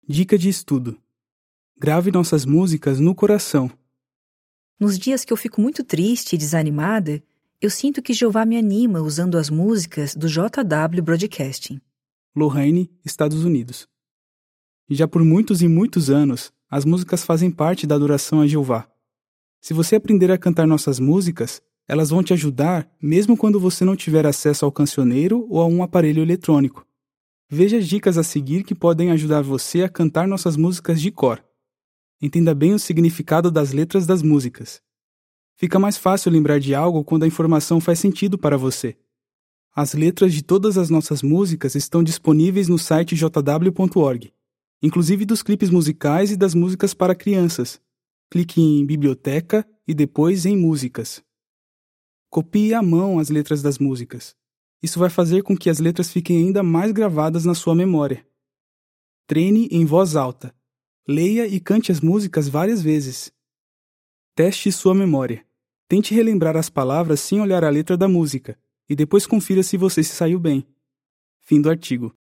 Dica de estudo. Grave nossas músicas no coração. Nos dias que eu fico muito triste e desanimada, eu sinto que Jeová me anima usando as músicas do JW Broadcasting. Lorraine, Estados Unidos. Já por muitos e muitos anos, as músicas fazem parte da adoração a Jeová. Se você aprender a cantar nossas músicas, elas vão te ajudar mesmo quando você não tiver acesso ao cancioneiro ou a um aparelho eletrônico. Veja as dicas a seguir que podem ajudar você a cantar nossas músicas de cor. Entenda bem o significado das letras das músicas. Fica mais fácil lembrar de algo quando a informação faz sentido para você. As letras de todas as nossas músicas estão disponíveis no site jw.org, inclusive dos clipes musicais e das músicas para crianças. Clique em Biblioteca e depois em Músicas. Copie à mão as letras das músicas. Isso vai fazer com que as letras fiquem ainda mais gravadas na sua memória. Treine em voz alta. Leia e cante as músicas várias vezes. Teste sua memória. Tente relembrar as palavras sem olhar a letra da música, e depois confira se você se saiu bem. Fim do artigo.